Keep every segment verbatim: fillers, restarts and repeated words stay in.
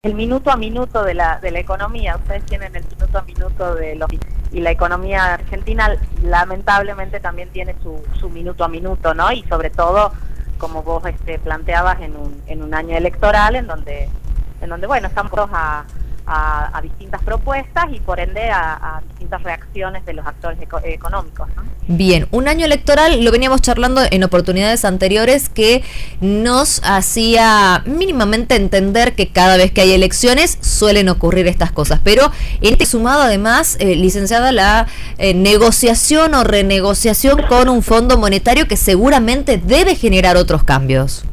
el minuto a minuto de la de la economía. Ustedes tienen el minuto a minuto de los y la economía argentina lamentablemente también tiene su, su minuto a minuto, ¿no? Y sobre todo, como vos este, planteabas, en un en un año electoral en donde en donde bueno, estamos a A, a distintas propuestas y por ende a, a distintas reacciones de los actores eco económicos, ¿no? Bien, un año electoral, lo veníamos charlando en oportunidades anteriores, que nos hacía mínimamente entender que cada vez que hay elecciones suelen ocurrir estas cosas, pero en este sumado además, eh, licenciada, la eh, negociación o renegociación con un fondo monetario que seguramente debe generar otros cambios.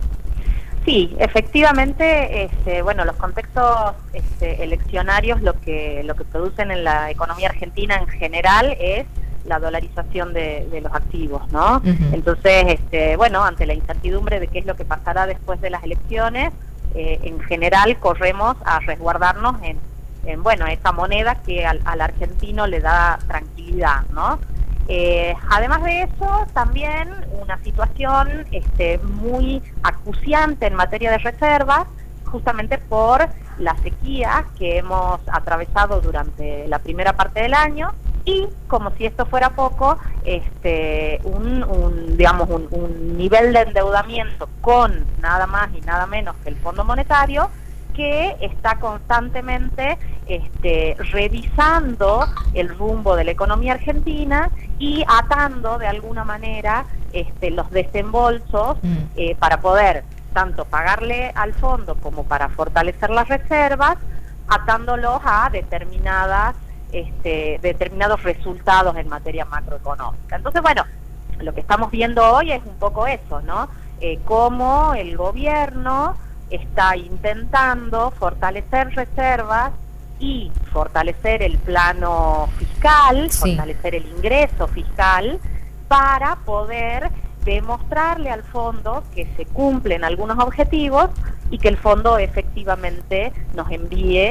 Sí, efectivamente, este, bueno, los contextos este, eleccionarios lo que lo que producen en la economía argentina en general es la dolarización de, de los activos, ¿no? Uh-huh. Entonces, este, bueno, ante la incertidumbre de qué es lo que pasará después de las elecciones, eh, en general corremos a resguardarnos en, en bueno, esa moneda que al, al argentino le da tranquilidad, ¿no? Eh, además de eso, también una situación este, muy acuciante en materia de reservas, justamente por la sequía que hemos atravesado durante la primera parte del año y, como si esto fuera poco, este, un, un, digamos, un, un nivel de endeudamiento con nada más y nada menos que el Fondo Monetario, que está constantemente este, revisando el rumbo de la economía argentina y atando de alguna manera este, los desembolsos mm. eh, para poder tanto pagarle al fondo como para fortalecer las reservas, atándolos a determinadas este, determinados resultados en materia macroeconómica. Entonces, bueno, lo que estamos viendo hoy es un poco eso, ¿no? Eh, cómo el gobierno está intentando fortalecer reservas y fortalecer el plano fiscal, sí. fortalecer el ingreso fiscal, para poder demostrarle al fondo que se cumplen algunos objetivos y que el fondo efectivamente nos envíe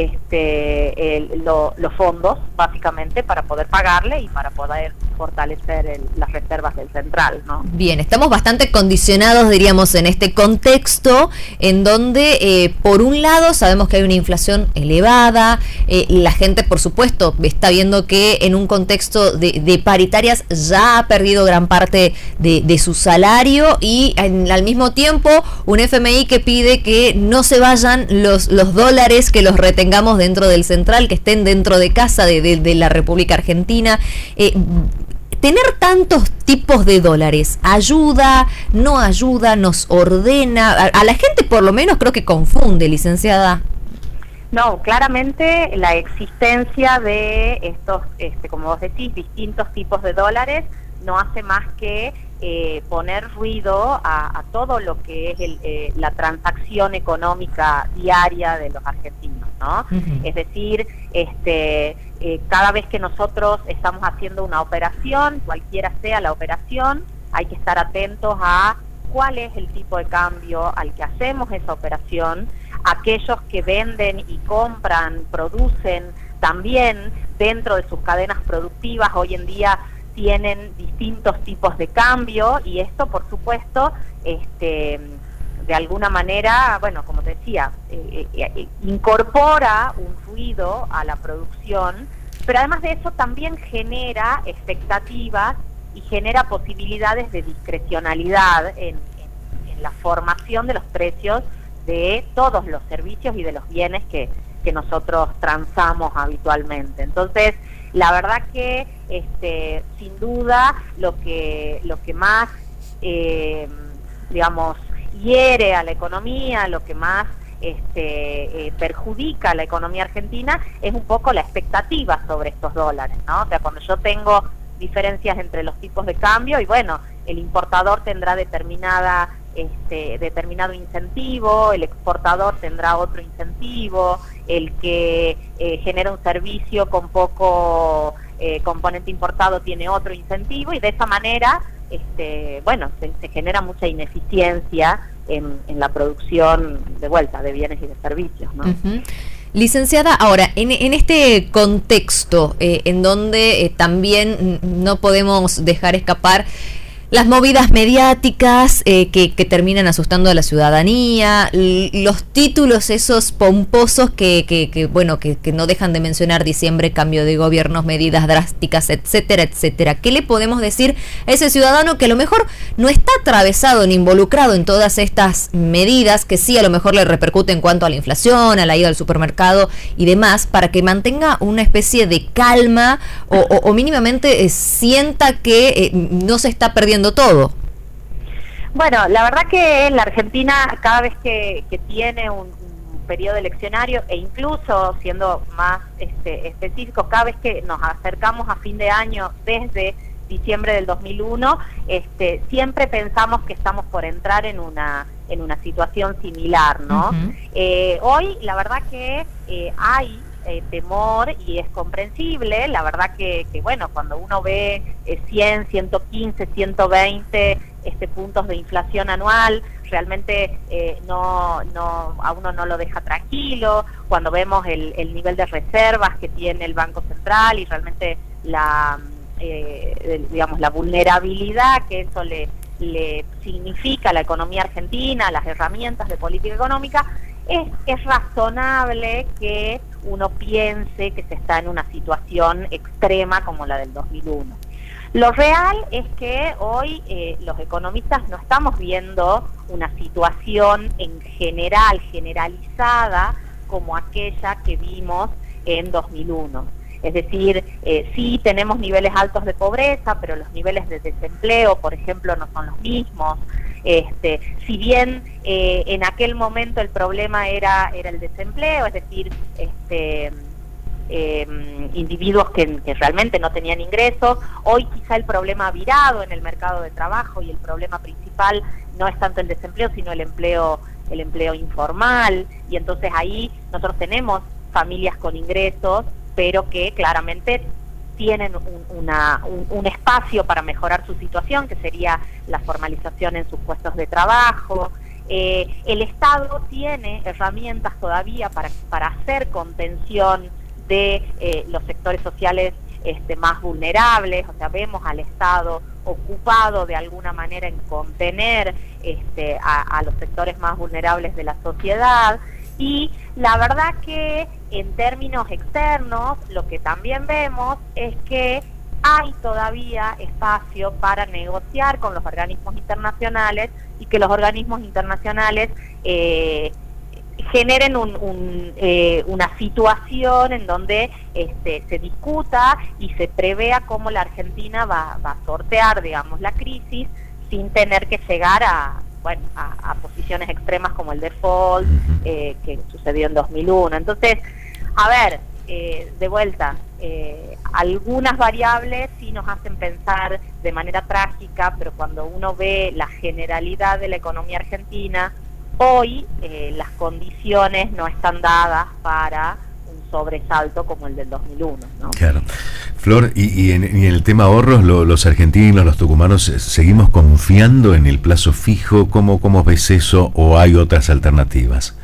este el, lo, los fondos, básicamente, para poder pagarle y para poder fortalecer el, las reservas del central, ¿no? Bien, estamos bastante condicionados, diríamos, en este contexto, en donde, eh, por un lado, sabemos que hay una inflación elevada, eh, la gente, por supuesto, está viendo que en un contexto de, de paritarias ya ha perdido gran parte de, de su salario y en, al mismo tiempo un F M I que pide que no se vayan los, los dólares, que los retengamos dentro del central, que estén dentro de casa de, de, de la República Argentina. Eh, ¿Tener tantos tipos de dólares ayuda, no ayuda, nos ordena? A, a la gente por lo menos creo que confunde, licenciada. No, claramente la existencia de estos, este, como vos decís, distintos tipos de dólares no hace más que eh, poner ruido a, a todo lo que es el, eh, la transacción económica diaria de los argentinos, ¿no? Uh-huh. Es decir, este, eh, cada vez que nosotros estamos haciendo una operación, cualquiera sea la operación, hay que estar atentos a cuál es el tipo de cambio al que hacemos esa operación. Aquellos que venden y compran, producen también dentro de sus cadenas productivas, hoy en día tienen distintos tipos de cambio, y esto, por supuesto, este, de alguna manera, bueno, como te decía, eh, eh, incorpora un ruido a la producción, pero además de eso también genera expectativas y genera posibilidades de discrecionalidad en, en, en la formación de los precios de todos los servicios y de los bienes que, que nosotros transamos habitualmente. Entonces, la verdad que este, sin duda lo que lo que más eh, digamos hiere a la economía, lo que más este, eh, perjudica a la economía argentina es un poco la expectativa sobre estos dólares, ¿no? O sea, cuando yo tengo diferencias entre los tipos de cambio y bueno, el importador tendrá determinada Este, determinado incentivo, el exportador tendrá otro incentivo, el que eh, genera un servicio con poco eh, componente importado tiene otro incentivo, y de esa manera este, bueno, se, se genera mucha ineficiencia en, en la producción de vuelta de bienes y de servicios, ¿no? Uh-huh. Licenciada, ahora, en, en este contexto eh, en donde eh, también no podemos dejar escapar Las movidas mediáticas eh, que, que terminan asustando a la ciudadanía, los títulos esos pomposos que, que, que bueno, que, que no dejan de mencionar diciembre, cambio de gobiernos, medidas drásticas, etcétera, etcétera. ¿Qué le podemos decir a ese ciudadano que a lo mejor no está atravesado ni involucrado en todas estas medidas, que sí a lo mejor le repercute en cuanto a la inflación, a la ida al supermercado y demás, para que mantenga una especie de calma o, o, o mínimamente eh, sienta que eh, no se está perdiendo todo? Bueno, la verdad que la Argentina cada vez que, que tiene un, un periodo eleccionario e incluso siendo más este, específico, cada vez que nos acercamos a fin de año desde diciembre del dos mil uno, este, siempre pensamos que estamos por entrar en una en una situación similar, ¿no? Uh-huh. eh, hoy la verdad que eh, hay Eh, temor y es comprensible, la verdad que, que bueno, cuando uno ve eh, cien, ciento quince, ciento veinte este, puntos de inflación anual, realmente eh, no, no, a uno no lo deja tranquilo, cuando vemos el, el nivel de reservas que tiene el Banco Central y realmente la, eh, digamos, la vulnerabilidad que eso le, le significa a la economía argentina, las herramientas de política económica, es, es razonable que uno piense que se está en una situación extrema como la del dos mil uno. Lo real es que hoy eh, los economistas no estamos viendo una situación en general, generalizada, como aquella que vimos en dos mil uno. Es decir, eh, sí tenemos niveles altos de pobreza, pero los niveles de desempleo, por ejemplo, no son los mismos. Este, si bien eh, en aquel momento el problema era, era el desempleo, es decir, este, eh, individuos que, que realmente no tenían ingresos, hoy quizá el problema ha virado en el mercado de trabajo y el problema principal no es tanto el desempleo, sino el empleo, el empleo informal, y entonces ahí nosotros tenemos familias con ingresos, pero que claramente tienen un, una, un, un espacio para mejorar su situación, que sería la formalización en sus puestos de trabajo. Eh, el Estado tiene herramientas todavía para, para hacer contención de eh, los sectores sociales este, más vulnerables, o sea, vemos al Estado ocupado de alguna manera en contener este, a, a los sectores más vulnerables de la sociedad. Y la verdad que en términos externos lo que también vemos es que hay todavía espacio para negociar con los organismos internacionales y que los organismos internacionales eh, generen un, un, eh, una situación en donde este, se discuta y se prevea cómo la Argentina va, va a sortear, digamos, la crisis sin tener que llegar a bueno, a, a posiciones extremas como el default, eh, que sucedió en dos mil uno. Entonces, a ver, eh, de vuelta, eh, algunas variables sí nos hacen pensar de manera trágica, pero cuando uno ve la generalidad de la economía argentina, hoy eh, las condiciones no están dadas para un sobresalto como el del dos mil uno, ¿no? Claro. Flor, y, y, en, y en el tema ahorros, lo, los argentinos, los tucumanos, ¿seguimos confiando en el plazo fijo? ¿Cómo, cómo ves eso o hay otras alternativas?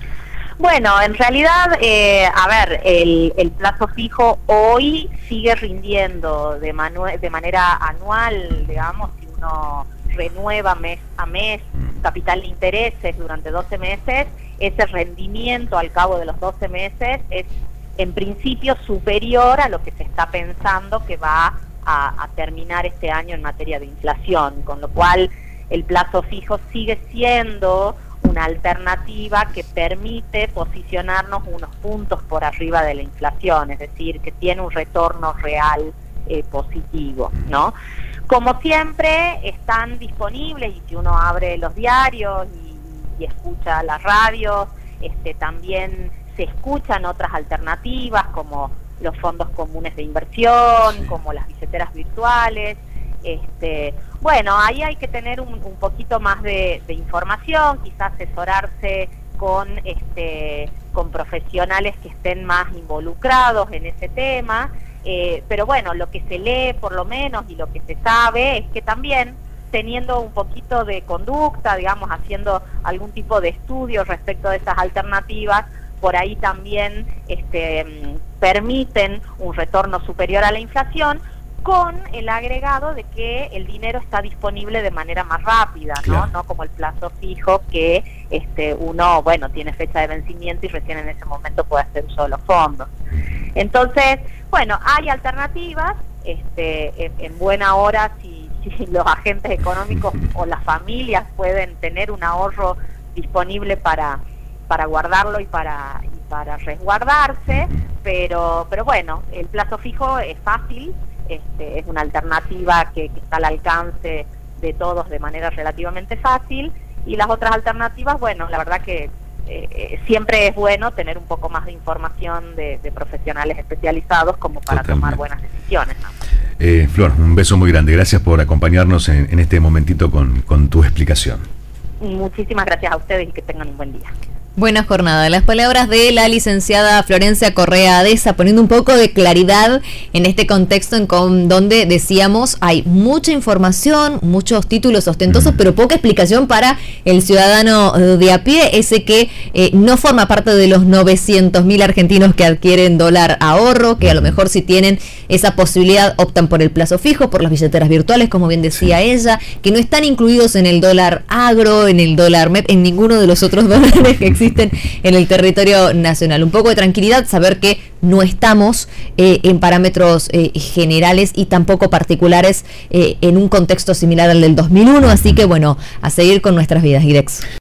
Bueno, en realidad, eh, a ver, el, el plazo fijo hoy sigue rindiendo de, manu de manera anual, digamos, si uno renueva mes a mes capital de intereses durante doce meses, ese rendimiento al cabo de los doce meses es en principio superior a lo que se está pensando que va a, a terminar este año en materia de inflación, con lo cual el plazo fijo sigue siendo una alternativa que permite posicionarnos unos puntos por arriba de la inflación, es decir, que tiene un retorno real eh, positivo, ¿no? Como siempre, están disponibles, y si uno abre los diarios y, y escucha las radios, este, también se escuchan otras alternativas como los fondos comunes de inversión, como las billeteras virtuales. Este, bueno, ahí hay que tener un, un poquito más de, de información, quizás asesorarse con, este, con profesionales que estén más involucrados en ese tema, eh, pero bueno, lo que se lee por lo menos y lo que se sabe es que también teniendo un poquito de conducta, digamos, haciendo algún tipo de estudio respecto de esas alternativas, por ahí también este, permiten un retorno superior a la inflación, con el agregado de que el dinero está disponible de manera más rápida, claro. ¿no? No como el plazo fijo que este, uno, bueno, tiene fecha de vencimiento y recién en ese momento puede hacer uso de los fondos. Entonces, bueno, hay alternativas, este, en, en buena hora si, si los agentes económicos o las familias pueden tener un ahorro disponible para, para guardarlo y para, y para resguardarse, pero, pero bueno, el plazo fijo es fácil. Este, es una alternativa que, que está al alcance de todos de manera relativamente fácil, y las otras alternativas, bueno, la verdad que eh, siempre es bueno tener un poco más de información de, de profesionales especializados como para Totalmente. tomar buenas decisiones, ¿no? Eh, Flor, un beso muy grande, gracias por acompañarnos en, en este momentito con, con tu explicación. Muchísimas gracias a ustedes y que tengan un buen día. Buena jornada. Las palabras de la licenciada Florencia Correa Deza, poniendo un poco de claridad en este contexto en con, donde decíamos hay mucha información, muchos títulos ostentosos, mm. pero poca explicación para el ciudadano de a pie, ese que eh, no forma parte de los novecientos mil argentinos que adquieren dólar ahorro, que a lo mejor si tienen esa posibilidad optan por el plazo fijo, por las billeteras virtuales, como bien decía sí. ella, que no están incluidos en el dólar agro, en el dólar M E P, en ninguno de los otros dólares que existen en el territorio nacional. Un poco de tranquilidad, saber que no estamos eh, en parámetros eh, generales y tampoco particulares eh, en un contexto similar al del dos mil uno, así que bueno, a seguir con nuestras vidas, Irex.